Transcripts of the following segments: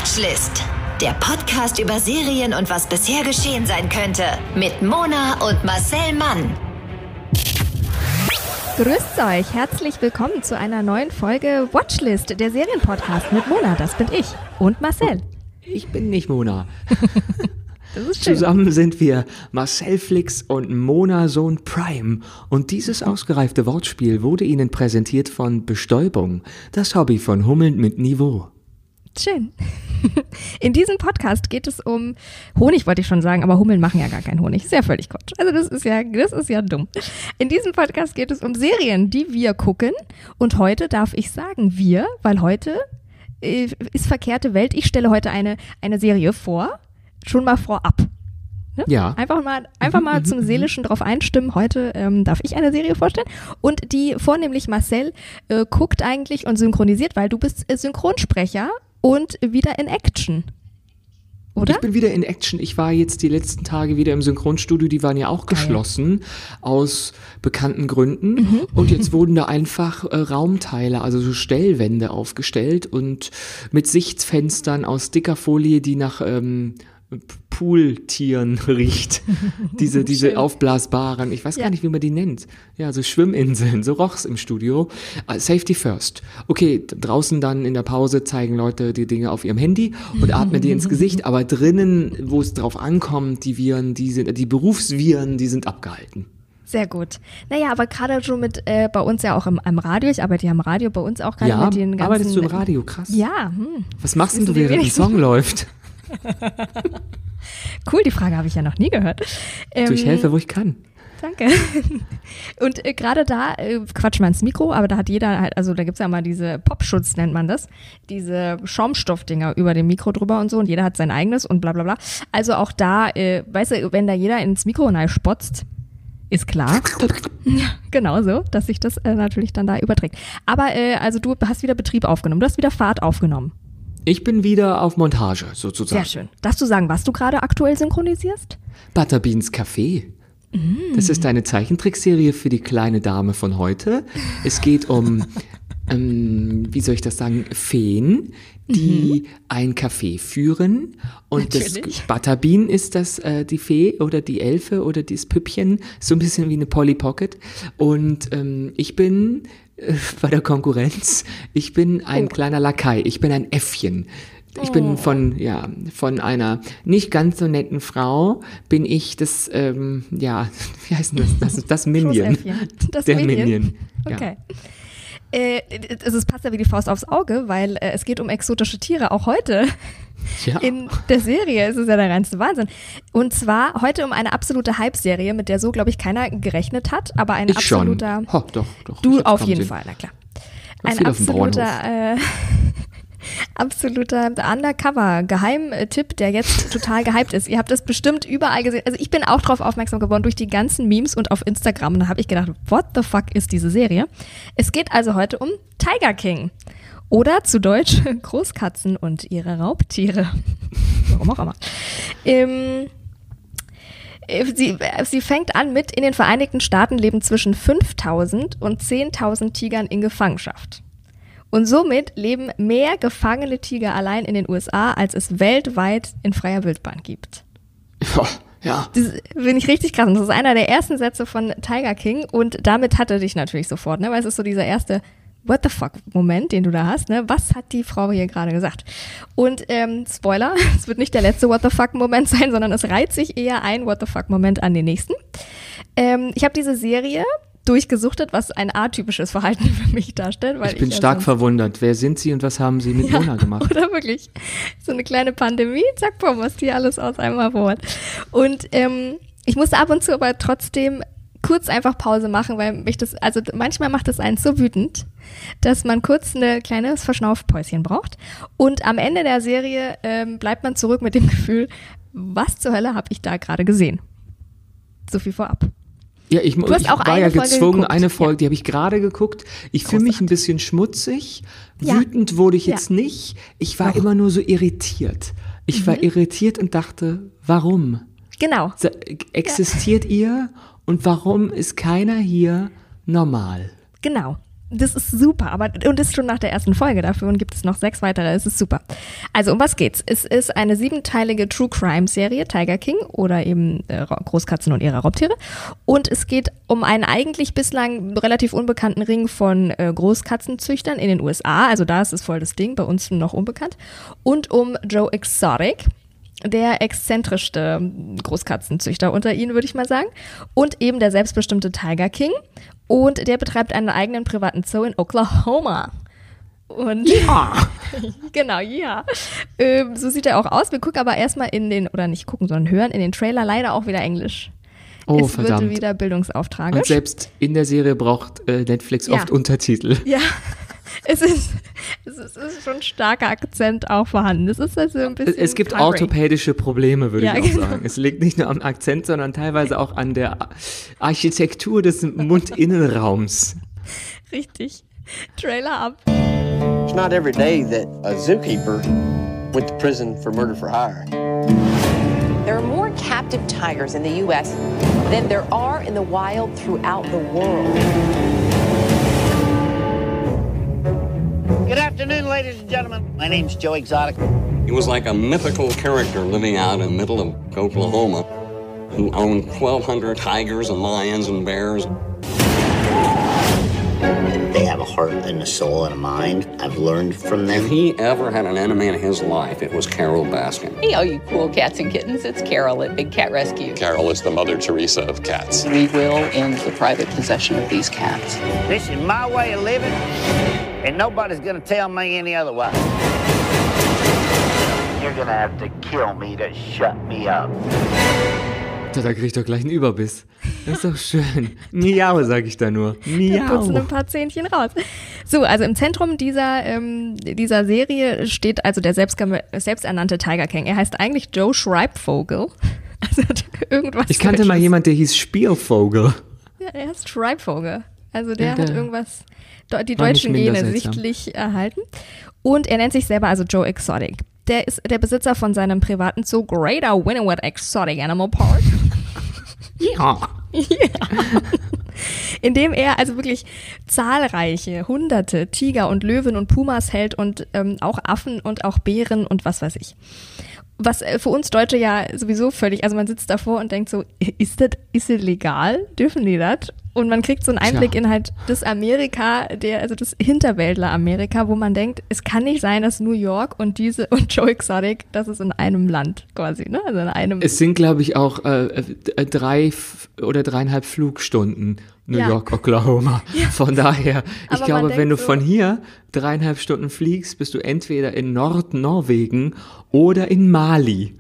Watchlist. Der Podcast über Serien und was bisher geschehen sein könnte. Mit Mona und Marcel Mann. Grüßt euch, herzlich willkommen zu einer neuen Folge Watchlist, der Serienpodcast mit Mona, das bin ich, und Marcel. Ich bin nicht Mona. Das ist schön. Zusammen sind wir Marcel Flix und Mona Sohn Prime. Und dieses ausgereifte Wortspiel wurde Ihnen präsentiert von Bestäubung, das Hobby von Hummeln mit Niveau. Schön. In diesem Podcast geht es um Honig, wollte ich schon sagen, aber Hummeln machen ja gar keinen Honig. Ist ja völlig Quatsch. Also das ist ja dumm. In diesem Podcast geht es um Serien, die wir gucken. Und heute darf ich sagen wir, weil heute ist verkehrte Welt. Ich stelle heute eine Serie vor, schon mal vorab. Ne? Ja. Einfach mal zum Seelischen drauf einstimmen. Heute darf ich eine Serie vorstellen. Und die vornehmlich Marcel guckt eigentlich und synchronisiert, weil du bist Synchronsprecher und wieder in Action. Oder? Ich bin wieder in Action. Ich war jetzt die letzten Tage wieder im Synchronstudio. Die waren ja auch geschlossen aus bekannten Gründen. Und jetzt wurden da einfach Raumteile, also so Stellwände aufgestellt und mit Sichtfenstern aus dicker Folie, die nach Pooltieren riecht. Diese aufblasbaren, ich weiß gar nicht, wie man die nennt. Ja, so Schwimminseln, so roch's im Studio. Safety first. Okay, draußen dann in der Pause zeigen Leute die Dinge auf ihrem Handy und atmen die ins Gesicht, aber drinnen, wo es drauf ankommt, die Viren, die Berufsviren, die sind abgehalten. Sehr gut. Naja, aber gerade schon mit bei uns ja auch im Radio, ich arbeite ja im Radio, bei uns auch gerade mit den ganzen... Arbeitest du im Radio? Krass. Ja. Was machst denn du, während der Song läuft? Cool, die Frage habe ich ja noch nie gehört. Ich helfe, wo ich kann. Danke. Und gerade da quatscht man ins Mikro, aber da hat jeder halt, also da gibt's ja mal diese Popschutz, nennt man das, diese Schaumstoffdinger über dem Mikro drüber und so und jeder hat sein eigenes und bla bla bla. Also auch da, weißt du, wenn da jeder ins Mikro spotzt, ist klar. Ja, genau so, dass sich das natürlich dann da überträgt. Aber also du hast wieder Betrieb aufgenommen, du hast wieder Fahrt aufgenommen. Ich bin wieder auf Montage, sozusagen. Sehr schön. Darfst du sagen, was du gerade aktuell synchronisierst? Butterbeans Café. Das ist eine Zeichentrickserie für die kleine Dame von heute. Es geht um, wie soll ich das sagen, Feen, die ein Café führen. Und Natürlich. Das Butterbean ist das die Fee oder die Elfe oder das Püppchen, so ein bisschen wie eine Polly Pocket. Und ich bin bei der Konkurrenz, ich bin ein kleiner Lakai, ich bin ein Äffchen. Ich bin von einer nicht ganz so netten Frau, bin ich das, wie heißt denn das? Das Minion. Das der Minion. Okay. Es passt ja wie die Faust aufs Auge, weil es geht um exotische Tiere, auch heute. Ja. In der Serie ist es ja der reinste Wahnsinn. Und zwar heute um eine absolute Hype-Serie, mit der so, glaube ich, keiner gerechnet hat, aber ein absoluter... Schon. Doch. Du auf jeden Fall, na klar. Ein absoluter Undercover-Geheimtipp, der jetzt total gehypt ist. Ihr habt das bestimmt überall gesehen. Also ich bin auch drauf aufmerksam geworden durch die ganzen Memes und auf Instagram. Und da habe ich gedacht, what the fuck ist diese Serie? Es geht also heute um Tiger King. Oder zu Deutsch Großkatzen und ihre Raubtiere. Warum auch immer. Sie fängt an mit, in den Vereinigten Staaten leben zwischen 5.000 und 10.000 Tigern in Gefangenschaft. Und somit leben mehr gefangene Tiger allein in den USA, als es weltweit in freier Wildbahn gibt. Ja. Das finde ich richtig krass. Und das ist einer der ersten Sätze von Tiger King. Und damit hatte dich natürlich sofort, ne? Weil es ist so dieser erste What the fuck Moment, den du da hast, ne? Was hat die Frau hier gerade gesagt? Und Spoiler, es wird nicht der letzte What the fuck Moment sein, sondern es reiht sich eher ein What the fuck Moment an den nächsten. Ich habe diese Serie durchgesuchtet, was ein atypisches Verhalten für mich darstellt. Weil ich bin stark verwundert. Wer sind Sie und was haben Sie mit Mona gemacht? Oder wirklich. So eine kleine Pandemie, zack, bumm, was die alles aus einem Wort. Und ich musste ab und zu aber trotzdem kurz einfach Pause machen, weil mich das, also manchmal macht es einen so wütend, dass man kurz ein kleines Verschnaufpäuschen braucht. Und am Ende der Serie bleibt man zurück mit dem Gefühl, was zur Hölle habe ich da gerade gesehen? So viel vorab. Ja, ich war ja gezwungen, eine Folge, die habe ich gerade geguckt. Ich fühle mich ein bisschen schmutzig. Ja. Wütend wurde ich jetzt nicht. Ich war immer nur so irritiert. Ich war irritiert und dachte, warum? Genau. Existiert ihr und warum ist keiner hier normal? Genau. Das ist super, und das ist schon nach der ersten Folge dafür und gibt es noch 6 weitere, es ist super. Also um was geht's? Es ist eine 7-teilige True-Crime-Serie, Tiger King oder eben Großkatzen und ihre Raubtiere. Und es geht um einen eigentlich bislang relativ unbekannten Ring von Großkatzenzüchtern in den USA, also da ist es voll das Ding, bei uns noch unbekannt. Und um Joe Exotic, der exzentrischste Großkatzenzüchter unter ihnen, würde ich mal sagen. Und eben der selbstbestimmte Tiger King. Und der betreibt einen eigenen privaten Zoo in Oklahoma. Und ja. Genau, ja. So sieht er auch aus. Wir gucken aber erstmal sondern hören in den Trailer leider auch wieder Englisch. Oh, es verdammt. wird wieder bildungsauftragisch. Und selbst in der Serie braucht Netflix oft Untertitel. Ja. Es ist schon ein starker Akzent auch vorhanden. Es ist also ein bisschen Es gibt orthopädische Probleme, würde ich auch sagen. Es liegt nicht nur am Akzent, sondern teilweise auch an der Architektur des Mundinnenraums. Richtig. Trailer ab. It's not every day that a zookeeper went to prison for murder for hire. There are more captive tigers in the U.S. than there are in the wild throughout the world. Good afternoon, ladies and gentlemen. My name's Joe Exotic. He was like a mythical character living out in the middle of Oklahoma who owned 1,200 tigers and lions and bears. They have a heart and a soul and a mind. I've learned from them. If he ever had an enemy in his life, it was Carol Baskin. Hey, all you cool cats and kittens, it's Carol at Big Cat Rescue. Carol is the Mother Teresa of cats. We will end the private possession of these cats. This is my way of living, and nobody's gonna tell me any otherwise. You're gonna have to kill me to shut me up. Da krieg ich doch gleich einen Überbiss. Das ist doch schön. Miau, sag ich da nur. Miau. Da putzen ein paar Zähnchen raus. So, also im Zentrum dieser Serie steht also der selbsternannte Tiger King. Er heißt eigentlich Joe Schreibvogel. Also hat irgendwas. Ich kannte mal jemand, der hieß Spielvogel. Ja, er heißt Schreibvogel. Also der Ja, hat irgendwas, die war nicht deutschen minder Gene seltsam. sichtlich erhalten. Und er nennt sich selber also Joe Exotic. Der ist der Besitzer von seinem privaten Zoo Greater Wynnewood Exotic Animal Park. Ja. In dem er also wirklich zahlreiche, hunderte Tiger und Löwen und Pumas hält und auch Affen und auch Bären und was weiß ich. Was für uns Deutsche ja sowieso völlig, also man sitzt davor und denkt so, ist das legal? Dürfen die das? Und man kriegt so einen Einblick in halt das Amerika, also das Hinterwäldler-Amerika, wo man denkt, es kann nicht sein, dass New York und Joe Exotic, das ist in einem Land quasi, ne? Also in einem. Es sind, glaube ich, auch 3 oder 3,5 Flugstunden New York, Oklahoma. Ja. Von daher, ich Aber glaube, wenn du so, von hier 3,5 Stunden fliegst, bist du entweder in Nordnorwegen oder in Mali.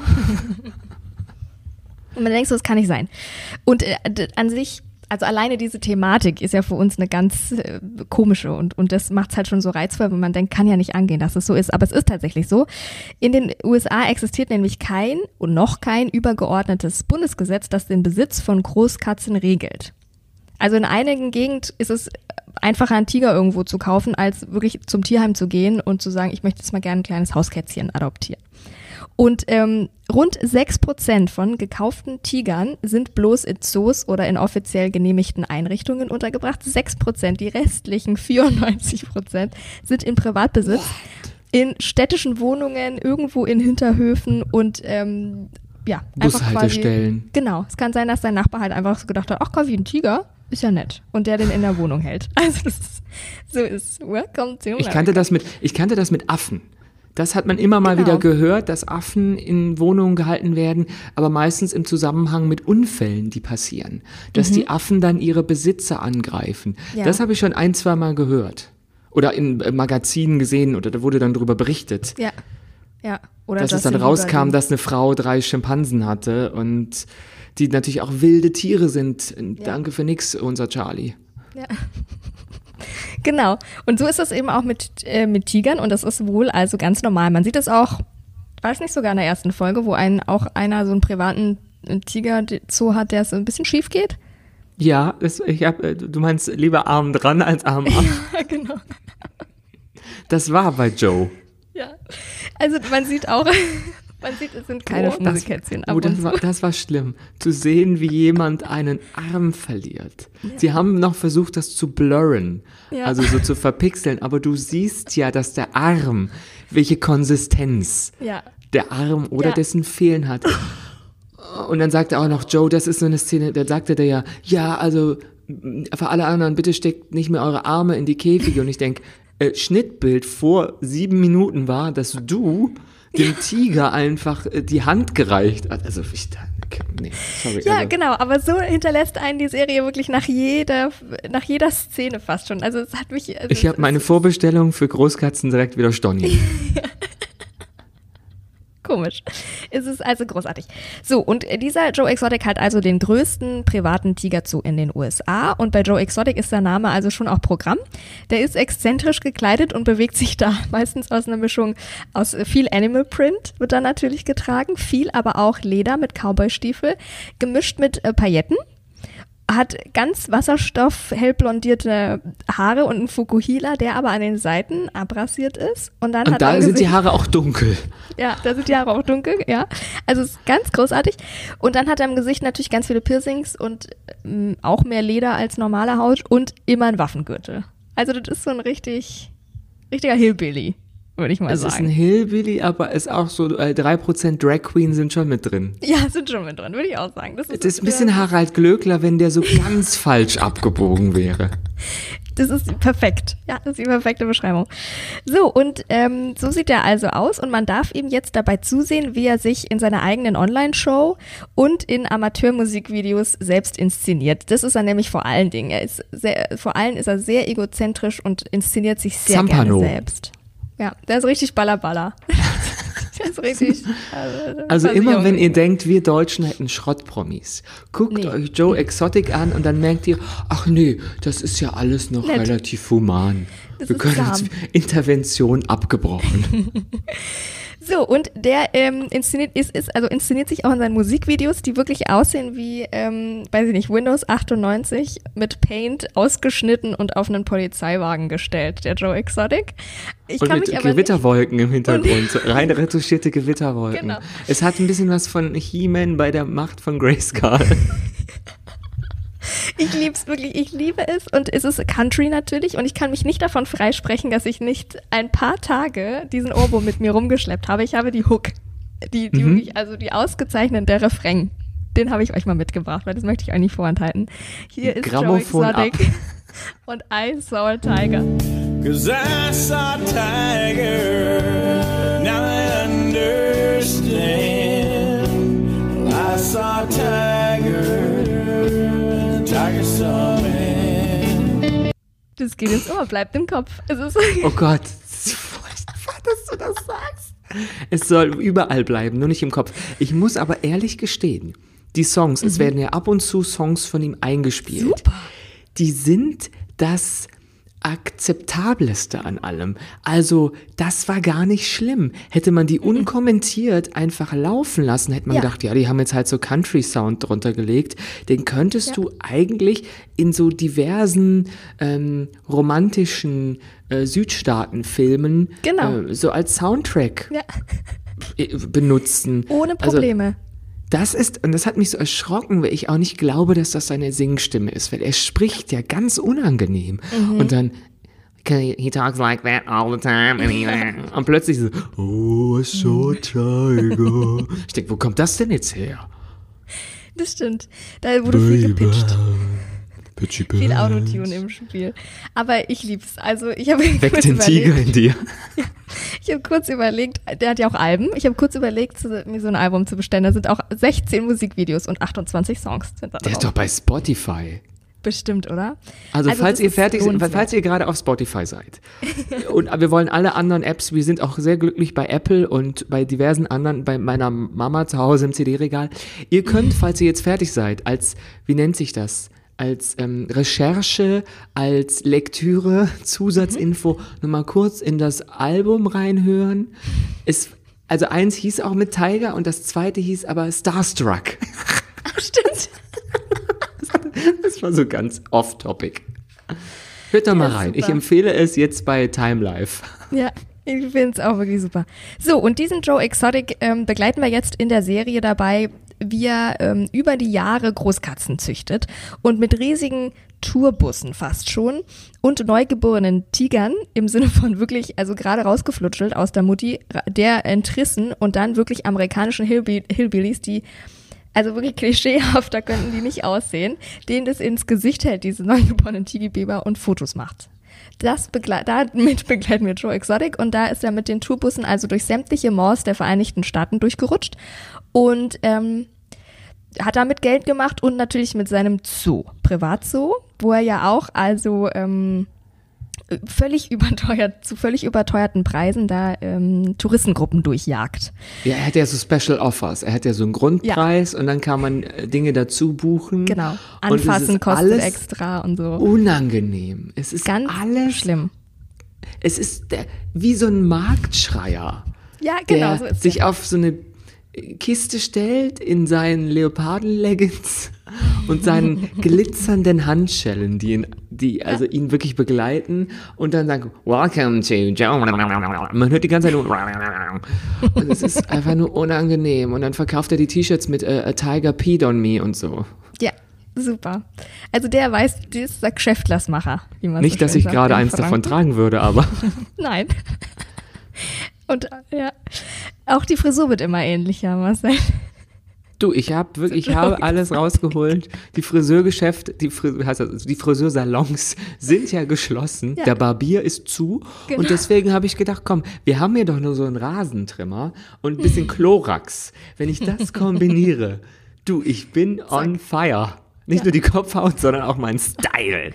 Und man denkt so, das kann nicht sein. Und an sich, also alleine diese Thematik ist ja für uns eine ganz komische und das macht es halt schon so reizvoll, wenn man denkt, kann ja nicht angehen, dass es so ist. Aber es ist tatsächlich so. In den USA existiert nämlich kein übergeordnetes Bundesgesetz, das den Besitz von Großkatzen regelt. Also in einigen Gegenden ist es einfacher, einen Tiger irgendwo zu kaufen, als wirklich zum Tierheim zu gehen und zu sagen, ich möchte jetzt mal gerne ein kleines Hauskätzchen adoptieren. Und rund 6% von gekauften Tigern sind bloß in Zoos oder in offiziell genehmigten Einrichtungen untergebracht. 6%, die restlichen 94% sind in Privatbesitz, in städtischen Wohnungen, irgendwo in Hinterhöfen und einfach quasi. Genau, es kann sein, dass dein Nachbar halt einfach so gedacht hat, ach komm, wie ein Tiger, ist ja nett. Und der den in der Wohnung hält. Also so ist welcome to Ich kannte das mit Affen. Das hat man immer mal wieder gehört, dass Affen in Wohnungen gehalten werden, aber meistens im Zusammenhang mit Unfällen, die passieren. Dass die Affen dann ihre Besitzer angreifen. Ja. Das habe ich schon 1-2 Mal gehört. Oder in Magazinen gesehen oder da wurde dann drüber berichtet. Ja. Ja. Oder dass es dann rauskam, dass eine Frau 3 Schimpansen hatte und die natürlich auch wilde Tiere sind. Ja. Danke für nix, unser Charlie. Ja. Genau. Und so ist es eben auch mit Tigern und das ist wohl also ganz normal. Man sieht es auch, war es nicht sogar in der ersten Folge, wo einer so einen privaten Tiger-Zoo hat, der es ein bisschen schief geht? Ja, du meinst lieber Arm dran als Arm ab. Ja, genau. Das war bei Joe. Ja, also man sieht auch, Man sieht, es sind keine Schmusekätzchen. Das war schlimm. Zu sehen, wie jemand einen Arm verliert. Ja. Sie haben noch versucht, das zu blurren, also so zu verpixeln, aber du siehst ja, dass der Arm, welche Konsistenz der Arm oder dessen Fehlen hat. Und dann sagt er auch noch, Joe, das ist so eine Szene, da sagte der also für alle anderen, bitte steckt nicht mehr eure Arme in die Käfige. Und ich denke, Schnittbild vor 7 Minuten war, dass du dem Tiger einfach die Hand gereicht hat. Also sorry. Ja, genau, aber so hinterlässt einen die Serie wirklich nach jeder Szene fast schon. Also es hat mich... Also ich habe meine Vorbestellung für Großkatzen direkt wieder storniert. Komisch. Es ist also großartig. So, und dieser Joe Exotic hat also den größten privaten Tiger-Zoo in den USA. Und bei Joe Exotic ist der Name also schon auch Programm. Der ist exzentrisch gekleidet und bewegt sich da meistens aus einer Mischung aus viel Animal Print, wird da natürlich getragen, viel aber auch Leder mit Cowboy-Stiefel, gemischt mit Pailletten. Hat ganz Wasserstoff, hellblondierte Haare und einen Fukuhila, der aber an den Seiten abrasiert ist. Und da sind die Haare auch dunkel. Ja, da sind die Haare auch dunkel, ja. Also es ist ganz großartig. Und dann hat er im Gesicht natürlich ganz viele Piercings und auch mehr Leder als normale Haut und immer ein Waffengürtel. Also das ist so ein richtiger Hillbilly, würde ich mal sagen. Es ist ein Hillbilly, aber es ist auch so 3% Drag Queen sind schon mit drin. Ja, sind schon mit drin, würde ich auch sagen. Das ist ein bisschen Harald Glöckler, wenn der so ganz falsch abgebogen wäre. Das ist perfekt. Ja, das ist die perfekte Beschreibung. So, und so sieht er also aus und man darf ihm jetzt dabei zusehen, wie er sich in seiner eigenen Online-Show und in Amateurmusikvideos selbst inszeniert. Das ist er nämlich vor allen Dingen. Vor allem ist er sehr egozentrisch und inszeniert sich sehr gerne selbst. Ja, der ist richtig Ballerballer. Der ist richtig... Also immer, wenn ihr denkt, wir Deutschen hätten Schrottpromis, guckt euch Joe Exotic an und dann merkt ihr, ach nee, das ist ja alles noch relativ human. Wir können jetzt Intervention abgebrochen. So, und der inszeniert sich auch in seinen Musikvideos, die wirklich aussehen wie, weiß ich nicht, Windows 98 mit Paint ausgeschnitten und auf einen Polizeiwagen gestellt, der Joe Exotic. Und mit Gewitterwolken im Hintergrund, so rein retuschierte Gewitterwolken. Genau. Es hat ein bisschen was von He-Man bei der Macht von Grayskull. Ich liebe es und es ist Country natürlich und ich kann mich nicht davon freisprechen, dass ich nicht ein paar Tage diesen Ohrwurm mit mir rumgeschleppt habe. Ich habe die Hook, die ausgezeichnete, der Refrain, den habe ich euch mal mitgebracht, weil das möchte ich euch nicht vorenthalten. Hier ist Grammophon Joe Exotic und I Saw a Tiger. 'Cause I saw a tiger, now I understand. I saw a tiger. Das geht ins Ohr, bleibt im Kopf. Oh Gott, das ist furchtbar, dass du das sagst. Es soll überall bleiben, nur nicht im Kopf. Ich muss aber ehrlich gestehen, die Songs, es werden ja ab und zu Songs von ihm eingespielt. Super. Die sind das Akzeptableste an allem. Also, das war gar nicht schlimm. Hätte man die unkommentiert einfach laufen lassen, hätte man gedacht, ja, die haben jetzt halt so Country-Sound drunter gelegt. Den könntest du eigentlich in so diversen romantischen Südstaaten-Filmen so als Soundtrack benutzen. Ohne Probleme. Also, das hat mich so erschrocken, weil ich auch nicht glaube, dass das seine Singstimme ist, weil er spricht ja ganz unangenehm. Und dann, he talks like that all the time. Und plötzlich so, oh, I saw a tiger. Ich denke, wo kommt das denn jetzt her? Das stimmt. Da wurde viel gepitcht. Viel Autotune im Spiel. Aber ich lieb's. Also ich habe Weck den Tiger in dir. Ich habe kurz überlegt, der hat ja auch Alben. Ich habe kurz überlegt, mir so ein Album zu bestellen. Da sind auch 16 Musikvideos und 28 Songs. Der ist doch bei Spotify. Bestimmt, oder? Also falls ihr falls ihr gerade auf Spotify seid und wir wollen alle anderen Apps, wir sind auch sehr glücklich bei Apple und bei diversen anderen, bei meiner Mama zu Hause im CD-Regal. Ihr könnt, falls ihr jetzt fertig seid, wie nennt sich das? Als Recherche, als Lektüre, Zusatzinfo, nochmal kurz in das Album reinhören. Also eins hieß auch mit Tiger und das zweite hieß aber Starstruck. Ach, stimmt. Das war so ganz off-topic. Hört doch mal rein. Super. Ich empfehle es jetzt bei Time Life. Ja. Ich finde es auch wirklich super. So, und diesen Joe Exotic begleiten wir jetzt in der Serie dabei, wie er über die Jahre Großkatzen züchtet und mit riesigen Tourbussen fast schon und neugeborenen Tigern im Sinne von wirklich, also gerade rausgeflutschelt aus der Mutti, der entrissen und dann wirklich amerikanischen Hillbillies, die also wirklich klischeehafter könnten die nicht aussehen, denen das ins Gesicht hält, diese neugeborenen Tigerbiber und Fotos macht. Damit begleiten wir Joe Exotic und da ist er mit den Tourbussen also durch sämtliche Malls der Vereinigten Staaten durchgerutscht und hat damit Geld gemacht und natürlich mit seinem Privatzoo, wo er ja auch also zu völlig überteuerten Preisen da Touristengruppen durchjagt. Ja, er hat ja so Special Offers. Er hat ja so einen Grundpreis und dann kann man Dinge dazu buchen. Genau. Anfassen kostet extra und so. Unangenehm. Es ist ganz alles schlimm. Es ist wie so ein Marktschreier. Ja, genau. Der sich auf so eine Kiste stellt in seinen Leoparden-Leggings und seinen glitzernden Handschellen, die ihn wirklich begleiten und dann sagen, welcome to Joe. Man hört die ganze Zeit nur und es ist einfach nur unangenehm und dann verkauft er die T-Shirts mit A Tiger Peed on Me und so. Ja, super. Also der ist der Geschäftlersmacher, wie man Nicht, so dass schön ich sagt, gerade in eins davon Franken. tragen würde, aber Nein. Und ja, auch die Frisur wird immer ähnlicher, Marcel. du, ich habe alles rausgeholt. Die Friseurgeschäfte, die Friseursalons sind ja geschlossen. Ja. Der Barbier ist zu. Genau. Und deswegen habe ich gedacht, komm, wir haben hier doch nur so einen Rasentrimmer und ein bisschen Chlorax. Wenn ich das kombiniere, du, ich bin on fire. Nicht nur die Kopfhaut, sondern auch mein Style.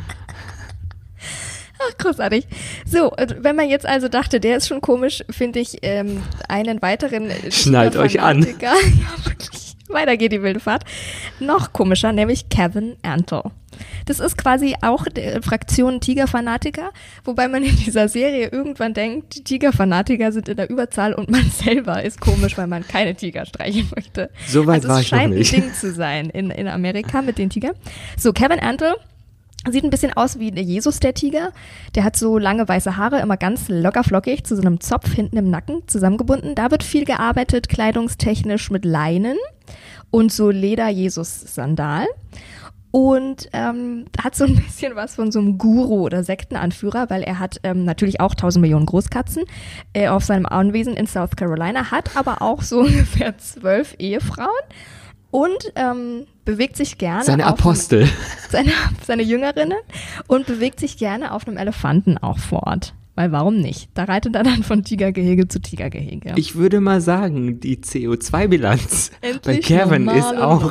Ach, großartig. So, wenn man jetzt also dachte, der ist schon komisch, finde ich einen weiteren Schnallt euch an. Ja, wirklich. Weiter geht die wilde Fahrt. Noch komischer, nämlich Kevin Antle. Das ist quasi auch Fraktion Tigerfanatiker, wobei man in dieser Serie irgendwann denkt, die Tigerfanatiker sind in der Überzahl und man selber ist komisch, weil man keine Tiger streichen möchte. So weit war ich noch nicht. Es scheint ein Ding zu sein in Amerika mit den Tigern. So, Kevin Antle sieht ein bisschen aus wie Jesus, der Tiger. Der hat so lange weiße Haare, immer ganz locker flockig, zu so einem Zopf hinten im Nacken zusammengebunden. Da wird viel gearbeitet, kleidungstechnisch mit Leinen und so Leder-Jesus-Sandal. Und hat so ein bisschen was von so einem Guru oder Sektenanführer, weil er hat natürlich auch 1000 Millionen Großkatzen auf seinem Anwesen in South Carolina, hat aber auch so ungefähr 12 Ehefrauen. Und bewegt sich gerne Seine Apostel. Seine Jüngerinnen und bewegt sich gerne auf einem Elefanten auch fort. Weil warum nicht? Da reitet er dann von Tigergehege zu Tigergehege. Ich würde mal sagen, die CO2-Bilanz bei Kevin ist auch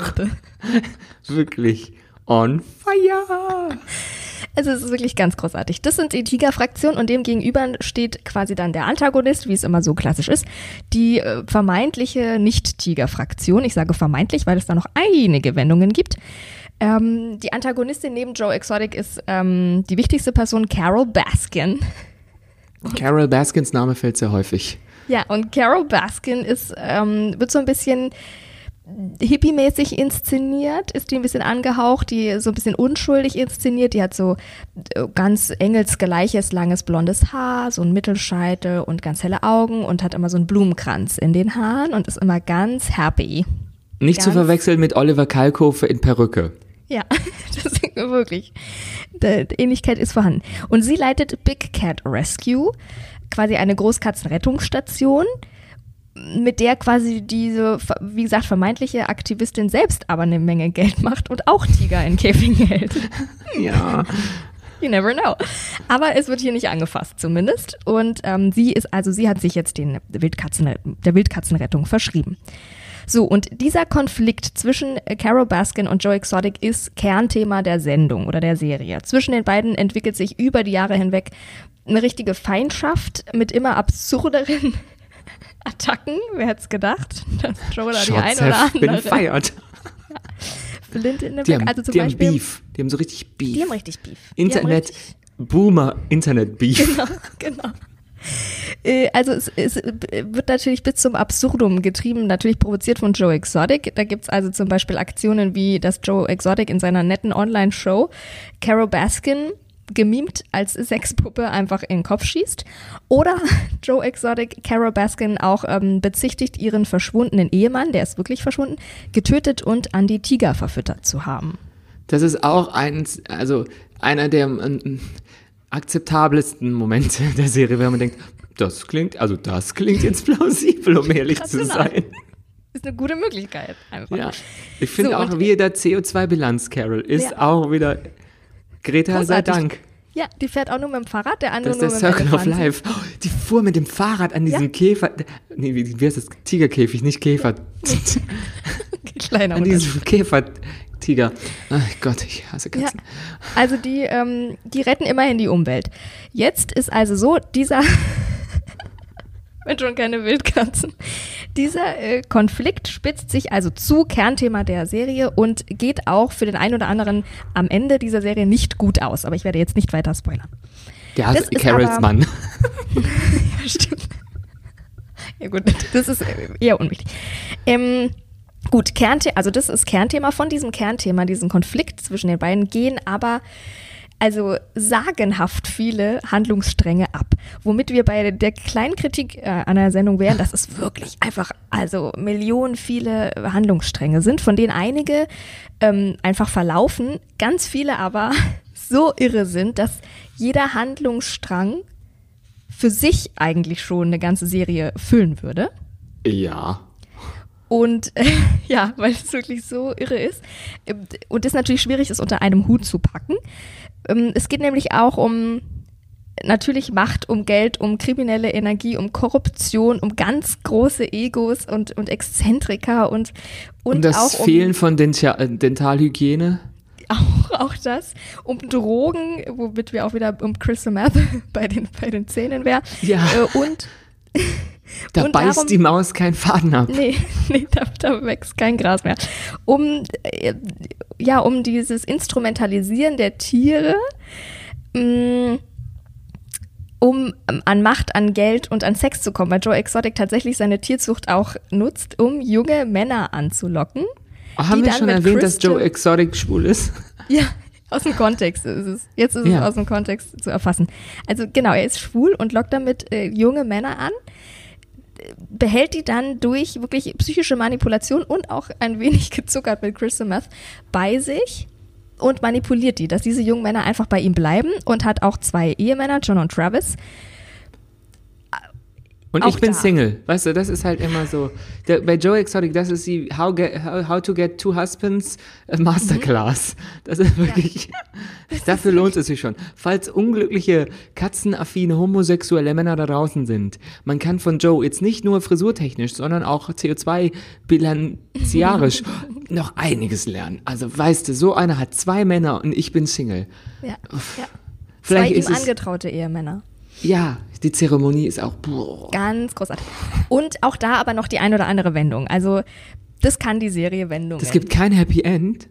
wirklich on fire. Also es ist wirklich ganz großartig. Das sind die Tiger-Fraktion und dem gegenüber steht quasi dann der Antagonist, wie es immer so klassisch ist, die vermeintliche Nicht-Tiger-Fraktion. Ich sage vermeintlich, weil es da noch einige Wendungen gibt. Die Antagonistin neben Joe Exotic ist die wichtigste Person, Carol Baskin. Carol Baskins Name fällt sehr häufig. Ja, und Carol Baskin wird so ein bisschen hippie-mäßig inszeniert, ist die ein bisschen angehaucht, die so ein bisschen unschuldig inszeniert, die hat so ganz engelsgleiches, langes blondes Haar, so ein Mittelscheitel und ganz helle Augen und hat immer so einen Blumenkranz in den Haaren und ist immer ganz happy. Nicht zu verwechseln mit Oliver Kalkofe in Perücke. Ja, das ist wirklich. Die Ähnlichkeit ist vorhanden. Und sie leitet Big Cat Rescue, quasi eine Großkatzenrettungsstation, mit der quasi diese, wie gesagt, vermeintliche Aktivistin selbst aber eine Menge Geld macht und auch Tiger in Käfigen hält. Ja. You never know. Aber es wird hier nicht angefasst zumindest. Und sie hat sich jetzt der Wildkatzenrettung verschrieben. So, und dieser Konflikt zwischen Carol Baskin und Joe Exotic ist Kernthema der Sendung oder der Serie. Zwischen den beiden entwickelt sich über die Jahre hinweg eine richtige Feindschaft mit immer absurderen Attacken. Wer hätte es gedacht, dass Joe da die ein oder andere... bin feiert. Flint in der Die haben, also zum die Beispiel, haben Beef. Die haben so richtig Beef. Die haben richtig Beef. Internet-Beef. Genau. Also es wird natürlich bis zum Absurdum getrieben, natürlich provoziert von Joe Exotic. Da gibt es also zum Beispiel Aktionen wie, dass Joe Exotic in seiner netten Online-Show Carol Baskin gemimt als Sexpuppe einfach in den Kopf schießt. Oder Joe Exotic Carole Baskin auch bezichtigt, ihren verschwundenen Ehemann, der ist wirklich verschwunden, getötet und an die Tiger verfüttert zu haben. Das ist auch einer der akzeptabelsten Momente der Serie, wenn man denkt, das klingt jetzt plausibel, um ehrlich zu sein. Ist eine gute Möglichkeit einfach. Ja, ich finde auch wieder CO2-Bilanz, Carol, ist auch wieder Greta großartig. sei Dank. Ja, die fährt auch nur mit dem Fahrrad, der andere Das ist nur der mit dem Circle of Elefanten. Life. Oh, die fuhr mit dem Fahrrad an diesem Käfer. Nee, wie heißt das? Tigerkäfig, nicht Käfer. Kleiner An Unterschied. diesem Käfertiger. Ach Gott, ich hasse Katzen. Ja, also die retten immerhin die Umwelt. Jetzt ist also so, wenn schon keine Wildkatzen. Dieser Konflikt spitzt sich also zu, Kernthema der Serie, und geht auch für den einen oder anderen am Ende dieser Serie nicht gut aus. Aber ich werde jetzt nicht weiter spoilern. Der ist Carols Mann. Ja, stimmt. Ja gut, das ist eher unwichtig. Gut, also das ist Kernthema. Von diesem Kernthema, diesem Konflikt zwischen den beiden, gehen aber also sagenhaft viele Handlungsstränge ab. Womit wir bei der kleinen Kritik an der Sendung wären, dass es wirklich einfach, also Millionen viele Handlungsstränge sind, von denen einige einfach verlaufen, ganz viele aber so irre sind, dass jeder Handlungsstrang für sich eigentlich schon eine ganze Serie füllen würde. Ja. Und ja, weil es wirklich so irre ist. Und es natürlich schwierig ist, unter einem Hut zu packen. Es geht nämlich auch um natürlich Macht, um Geld, um kriminelle Energie, um Korruption, um ganz große Egos und Exzentriker und das auch Fehlen von Dentalhygiene. Auch das, um Drogen, womit wir auch wieder um Crystal Meth bei den Zähnen wären. Ja. Und da und beißt darum, die Maus keinen Faden ab. Nee, da wächst kein Gras mehr. Um dieses Instrumentalisieren der Tiere, um an Macht, an Geld und an Sex zu kommen, weil Joe Exotic tatsächlich seine Tierzucht auch nutzt, um junge Männer anzulocken. Haben wir schon erwähnt, dass Joe Exotic schwul ist? Ja, aus dem Kontext ist es. Jetzt ist es aus dem Kontext zu erfassen. Also genau, er ist schwul und lockt damit junge Männer an, behält die dann durch wirklich psychische Manipulation und auch ein wenig gezuckert mit Crystal Meth bei sich und manipuliert die, dass diese jungen Männer einfach bei ihm bleiben, und hat auch 2 Ehemänner, John und Travis. Und ich bin Single, weißt du, das ist halt immer so. Bei Joe Exotic, das ist die How to Get Two Husbands Masterclass. Das ist wirklich, dafür lohnt es sich schon. Falls unglückliche, katzenaffine, homosexuelle Männer da draußen sind, man kann von Joe jetzt nicht nur frisurtechnisch, sondern auch CO2-bilanziarisch noch einiges lernen. Also weißt du, so einer hat 2 Männer und ich bin Single. Ja. Vielleicht 2 ist ihm es angetraute Ehemänner. Ja, die Zeremonie ist auch ganz großartig. Und auch da aber noch die ein oder andere Wendung. Also das kann die Serie Wendungen. Es gibt kein Happy End.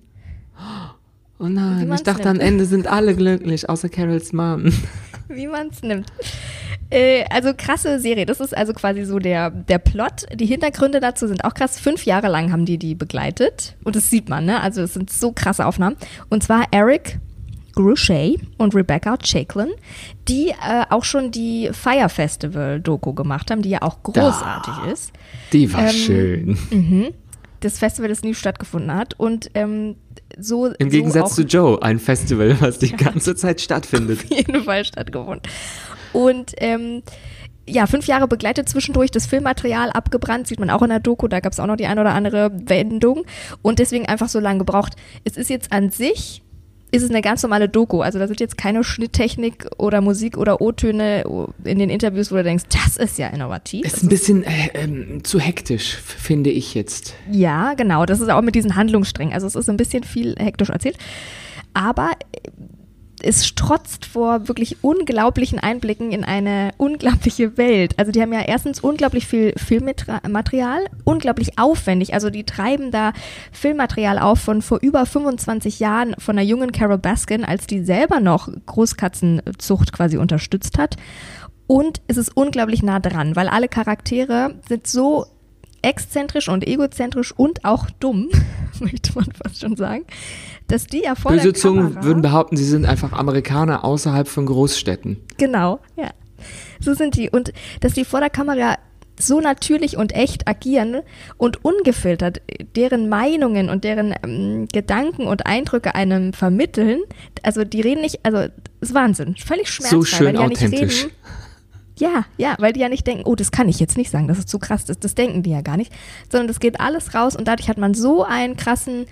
Oh nein, ich dachte, am Ende sind alle glücklich, außer Carols Mom. Wie man es nimmt. Also krasse Serie. Das ist also quasi so der Plot. Die Hintergründe dazu sind auch krass. 5 Jahre lang haben die begleitet. Und das sieht man, ne? Also es sind so krasse Aufnahmen. Und zwar Eric Gruchet und Rebecca Chaiklin, die auch schon die Fire Festival-Doku gemacht haben, die ja auch großartig ist. Die war schön. Das Festival, das nie stattgefunden hat. Und so im Gegensatz zu Joe, ein Festival, was die ganze Zeit stattfindet. Auf jeden Fall stattgefunden. Und 5 Jahre begleitet, zwischendurch das Filmmaterial abgebrannt, sieht man auch in der Doku, da gab es auch noch die ein oder andere Wendung und deswegen einfach so lange gebraucht. Es ist jetzt an sich, ist es eine ganz normale Doku, also da sind jetzt keine Schnitttechnik oder Musik oder O-Töne in den Interviews, wo du denkst, das ist ja innovativ. Ist ein bisschen zu hektisch, finde ich jetzt. Ja, genau, das ist auch mit diesen Handlungssträngen, also es ist ein bisschen viel hektisch erzählt, aber es strotzt vor wirklich unglaublichen Einblicken in eine unglaubliche Welt. Also die haben ja erstens unglaublich viel Filmmaterial, unglaublich aufwendig. Also die treiben da Filmmaterial auf von vor über 25 Jahren von einer jungen Carole Baskin, als die selber noch Großkatzenzucht quasi unterstützt hat. Und es ist unglaublich nah dran, weil alle Charaktere sind so exzentrisch und egozentrisch und auch dumm, möchte man fast schon sagen, dass die ja vor Böse der Kamera... Zungen würden behaupten, sie sind einfach Amerikaner außerhalb von Großstädten. Genau, ja. So sind die. Und dass die vor der Kamera so natürlich und echt agieren und ungefiltert deren Meinungen und deren Gedanken und Eindrücke einem vermitteln, also die reden nicht, also das ist Wahnsinn, völlig schmerzfrei. So schön weil die authentisch. Ja, weil die ja nicht denken, oh, das kann ich jetzt nicht sagen, das ist zu krass, das denken die ja gar nicht, sondern das geht alles raus und dadurch hat man so einen krassen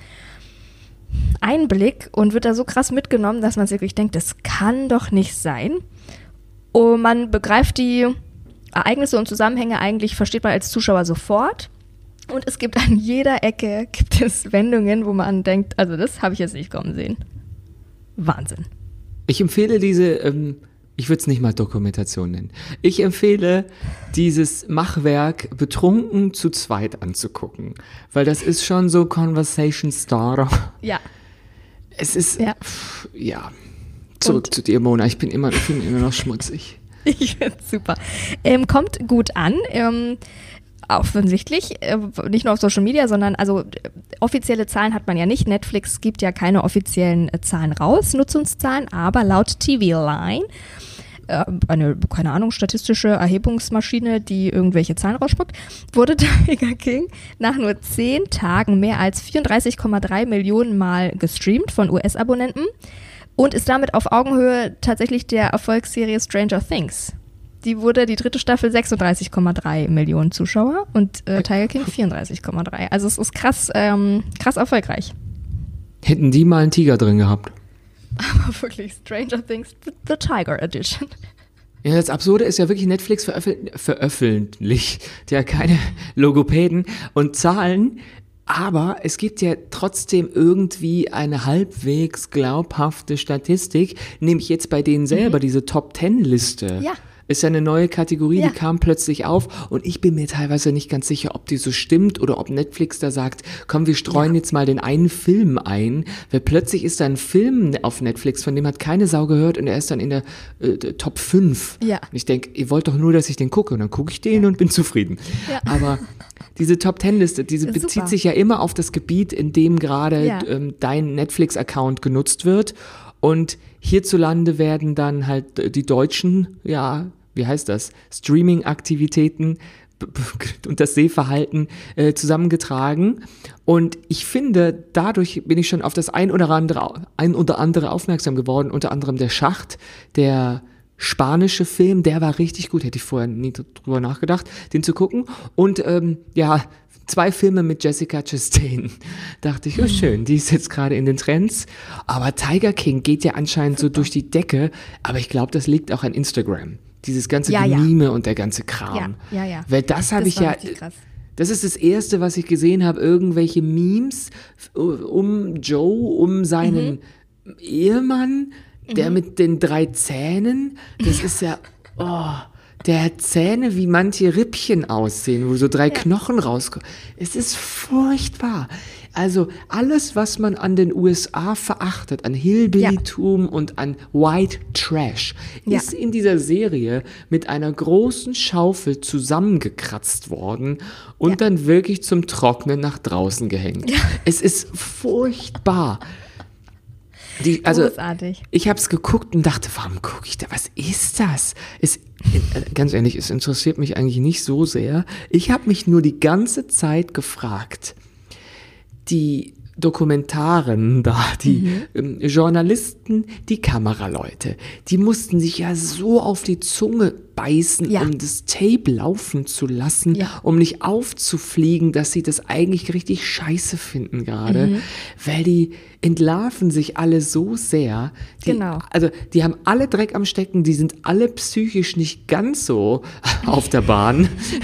Einblick und wird da so krass mitgenommen, dass man sich wirklich denkt, das kann doch nicht sein. Und man begreift die Ereignisse und Zusammenhänge eigentlich, versteht man als Zuschauer sofort. Und es gibt an jeder Ecke Wendungen, wo man denkt, also das habe ich jetzt nicht kommen sehen. Wahnsinn. Ich empfehle diese, ich würde es nicht mal Dokumentation nennen. Ich empfehle dieses Machwerk betrunken zu zweit anzugucken. Weil das ist schon so Conversation Starter. Ja. Es ist, ja. Zurück zu dir, Mona. Ich bin immer noch schmutzig. Ich finde es super. Kommt gut an. Offensichtlich, nicht nur auf Social Media, sondern also offizielle Zahlen hat man ja nicht. Netflix gibt ja keine offiziellen Zahlen raus, Nutzungszahlen, aber laut TV Line, eine, keine Ahnung, statistische Erhebungsmaschine, die irgendwelche Zahlen rausspuckt, wurde Tiger King nach nur 10 Tagen mehr als 34,3 Millionen Mal gestreamt von US-Abonnenten. Und ist damit auf Augenhöhe tatsächlich der Erfolgsserie Stranger Things. Die dritte Staffel 36,3 Millionen Zuschauer und Tiger King 34,3. Also es ist krass erfolgreich. Hätten die mal einen Tiger drin gehabt. Aber wirklich Stranger Things, The Tiger Edition. Ja, das Absurde ist ja wirklich, Netflix veröffentlicht ja keine Logopäden und Zahlen. Aber es gibt ja trotzdem irgendwie eine halbwegs glaubhafte Statistik, nämlich jetzt bei denen selber, diese Top-10-Liste. Ja. Ist ja eine neue Kategorie, die kam plötzlich auf und ich bin mir teilweise nicht ganz sicher, ob die so stimmt oder ob Netflix da sagt, komm, wir streuen jetzt mal den einen Film ein, weil plötzlich ist da ein Film auf Netflix, von dem hat keine Sau gehört und er ist dann in der Top 5. Ja. Und ich denke, ihr wollt doch nur, dass ich den gucke und dann gucke ich den und bin zufrieden. Ja. Aber diese Top-10-Liste, bezieht sich ja immer auf das Gebiet, in dem gerade dein Netflix-Account genutzt wird und hierzulande werden dann halt die deutschen, wie heißt das, Streaming-Aktivitäten und das Sehverhalten zusammengetragen. Und ich finde, dadurch bin ich schon auf das ein oder andere aufmerksam geworden, unter anderem der Schacht, der spanische Film, der war richtig gut, hätte ich vorher nie drüber nachgedacht, den zu gucken. Und 2 Filme mit Jessica Chastain. Dachte ich, schön, die ist jetzt gerade in den Trends. Aber Tiger King geht ja anscheinend so durch die Decke. Aber ich glaube, das liegt auch an Instagram. Dieses ganze Meme und der ganze Kram. Ja. Weil das habe ich ja... Das ist das Erste, was ich gesehen habe, irgendwelche Memes um Joe, um seinen Ehemann, der mit den 3 Zähnen. Das ist ja... Der hat Zähne, wie manche Rippchen aussehen, wo so 3 Knochen rauskommen. Es ist furchtbar. Also alles, was man an den USA verachtet, an Hillbillytum und an White Trash, ist in dieser Serie mit einer großen Schaufel zusammengekratzt worden und dann wirklich zum Trocknen nach draußen gehängt. Ja. Es ist furchtbar. Großartig. Ich habe es geguckt und dachte, warum gucke ich da? Was ist das? Ganz ehrlich, es interessiert mich eigentlich nicht so sehr. Ich habe mich nur die ganze Zeit gefragt, die Dokumentaren da, die Journalisten, die Kameraleute, die mussten sich ja so auf die Zunge beißen, um das Tape laufen zu lassen, um nicht aufzufliegen, dass sie das eigentlich richtig scheiße finden gerade, weil die entlarven sich alle so sehr. Also die haben alle Dreck am Stecken, die sind alle psychisch nicht ganz so auf der Bahn.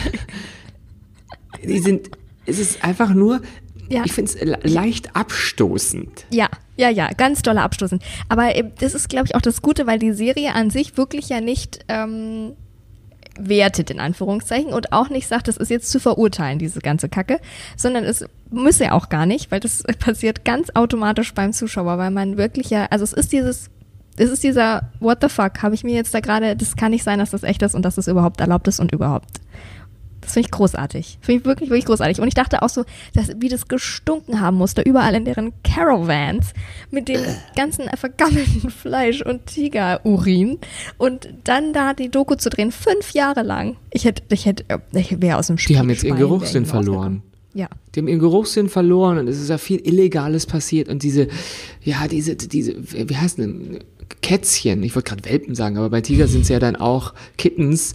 Es ist einfach nur... Ja. Ich finde es leicht abstoßend. Ja, ganz doll abstoßend. Aber das ist, glaube ich, auch das Gute, weil die Serie an sich wirklich ja nicht wertet, in Anführungszeichen, und auch nicht sagt, das ist jetzt zu verurteilen, diese ganze Kacke, sondern es müsse ja auch gar nicht, weil das passiert ganz automatisch beim Zuschauer, weil man wirklich also es ist dieser What the fuck, habe ich mir jetzt da gerade, das kann nicht sein, dass das echt ist und dass das überhaupt erlaubt ist und überhaupt. Das finde ich großartig. Finde ich wirklich, wirklich großartig. Und ich dachte auch so, wie das gestunken haben musste, überall in deren Caravans mit dem ganzen vergammelten Fleisch und Tigerurin. Und dann da die Doku zu drehen, 5 Jahre lang. Ich wäre aus dem Spiel. Die haben jetzt ihren Geruchssinn verloren. Ja. Die haben ihren Geruchssinn verloren und es ist ja viel Illegales passiert und diese, wie heißt denn, Kätzchen, ich wollte gerade Welpen sagen, aber bei Tiger sind es ja dann auch Kittens,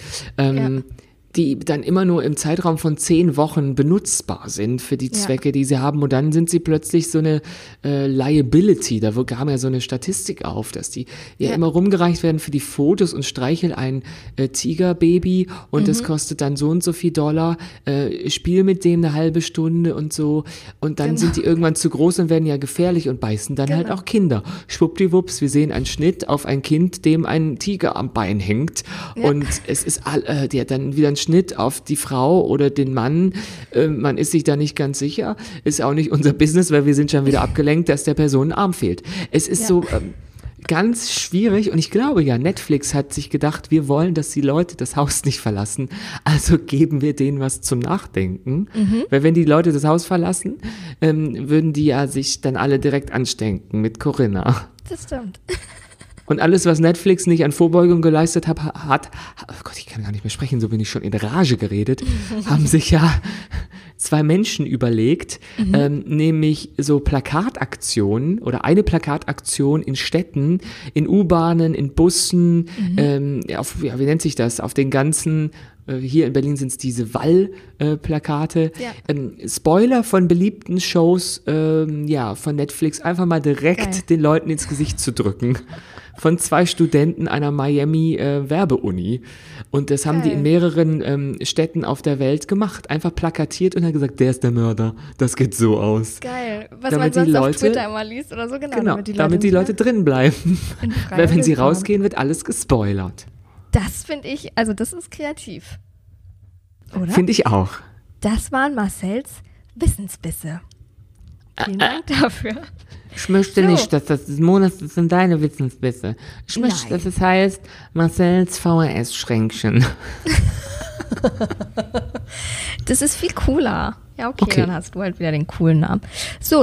die dann immer nur im Zeitraum von 10 Wochen benutzbar sind für die Zwecke, die sie haben. Und dann sind sie plötzlich so eine Liability. Da kam ja so eine Statistik auf, dass die immer rumgereicht werden für die Fotos und streicheln ein Tigerbaby und das kostet dann so und so viel $, spiel mit dem eine halbe Stunde und so. Und dann sind die irgendwann zu groß und werden ja gefährlich und beißen dann halt auch Kinder. Schwuppdiwupps, wir sehen einen Schnitt auf ein Kind, dem ein Tiger am Bein hängt. Und es ist der dann wieder ein Schnitt auf die Frau oder den Mann. Man ist sich da nicht ganz sicher. Ist auch nicht unser Business, weil wir sind schon wieder abgelenkt, dass der Person ein Arm fehlt. Es ist so ganz schwierig und ich glaube ja, Netflix hat sich gedacht, wir wollen, dass die Leute das Haus nicht verlassen, also geben wir denen was zum Nachdenken. Weil wenn die Leute das Haus verlassen, würden die ja sich dann alle direkt anstecken mit Corinna. Das stimmt. Und alles, was Netflix nicht an Vorbeugung geleistet hat, oh Gott, ich kann gar nicht mehr sprechen, so bin ich schon in Rage geredet, haben sich ja 2 Menschen überlegt, nämlich so Plakataktionen oder eine Plakataktion in Städten, in U-Bahnen, in Bussen, wie nennt sich das, auf den ganzen, hier in Berlin sind es diese Wall-Plakate, Spoiler von beliebten Shows von Netflix einfach mal direkt den Leuten ins Gesicht zu drücken. Von 2 Studenten einer Miami-Werbeuni. Und das haben die in mehreren Städten auf der Welt gemacht. Einfach plakatiert und haben gesagt, der ist der Mörder. Das geht so aus. Geil. Was damit man sonst auf Twitter immer liest oder so. Genau, damit die Leute drin bleiben. Weil wenn sie rausgehen, wird alles gespoilert. Das finde ich, also das ist kreativ. Oder? Finde ich auch. Das waren Marcells Wissensbisse. Vielen Dank dafür. Ich möchte nicht, dass das sind deine Wissensbisse. Ich möchte, dass es heißt Marcells VHS-Schränkchen. Das ist viel cooler. Ja, okay, dann hast du halt wieder den coolen Namen. So,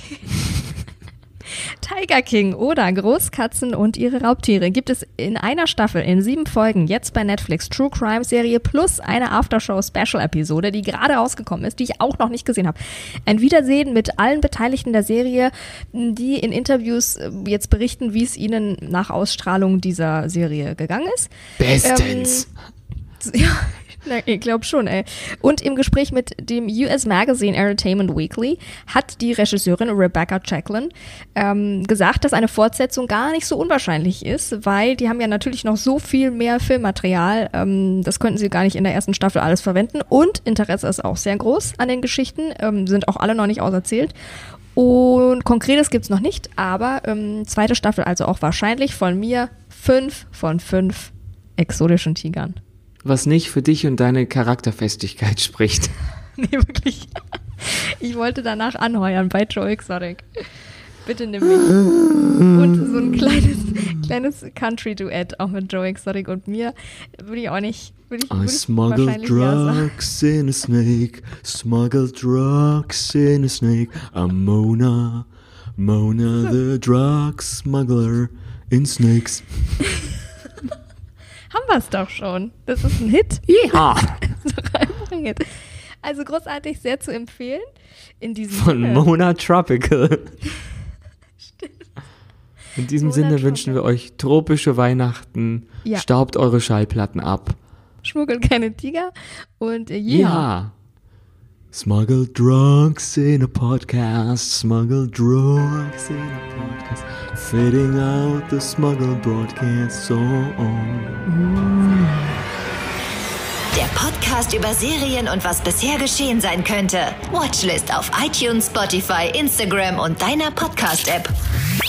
Tiger King oder Großkatzen und ihre Raubtiere gibt es in einer Staffel in 7 Folgen jetzt bei Netflix True Crime Serie plus eine Aftershow-Special-Episode, die gerade rausgekommen ist, die ich auch noch nicht gesehen habe. Ein Wiedersehen mit allen Beteiligten der Serie, die in Interviews jetzt berichten, wie es ihnen nach Ausstrahlung dieser Serie gegangen ist. Bestens. Na, ich glaube schon, ey. Und im Gespräch mit dem US Magazine Entertainment Weekly hat die Regisseurin Rebecca Chacklin gesagt, dass eine Fortsetzung gar nicht so unwahrscheinlich ist, weil die haben ja natürlich noch so viel mehr Filmmaterial, das könnten sie gar nicht in der ersten Staffel alles verwenden und Interesse ist auch sehr groß an den Geschichten, sind auch alle noch nicht auserzählt. Und Konkretes gibt's noch nicht, aber 2. Staffel also auch wahrscheinlich von mir 5 von 5 exotischen Tigern. Was nicht für dich und deine Charakterfestigkeit spricht. Nee, wirklich. Ich wollte danach anheuern bei Joe Exotic. Bitte nimm mich. Und so ein kleines Country-Duett auch mit Joe Exotic und mir würde ich auch nicht. I smuggled drugs in a snake, smuggled drugs in a snake. I'm Mona the drug smuggler in snakes. Haben wir es doch schon. Das ist ein Hit. Ja. Das ist doch einfach ein Hit. Also großartig, sehr zu empfehlen. In diesem Von Sinne. Mona Tropical. Stimmt. In diesem Mona Sinne Tropical. wünschen wir euch tropische Weihnachten. Ja. Staubt eure Schallplatten ab. Schmuggelt keine Tiger. Und Ja. Smuggled drugs in a podcast, smuggled drugs in a podcast, fitting out the smuggled broadcast song. Der Podcast über Serien und was bisher geschehen sein könnte. Watchlist auf iTunes, Spotify, Instagram und deiner Podcast-App.